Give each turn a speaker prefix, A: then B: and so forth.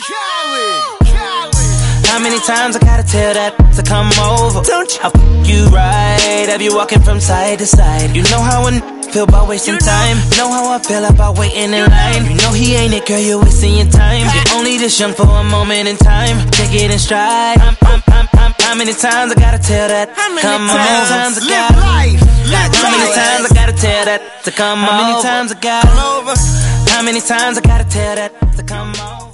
A: How many times I gotta tell that to come over? Don't you? I'll f you right, have you walking from side to side. You know how I feel about wasting time. Know how I feel about waiting in line. You know he ain't it, girl, you're wasting your time. You're only this young for a moment in time. Take it in stride. How many times I gotta tell that? Come on. How many times I gotta live life? How many times I gotta tell that to come on? How many times I gotta over? How many times I gotta tell that to come on?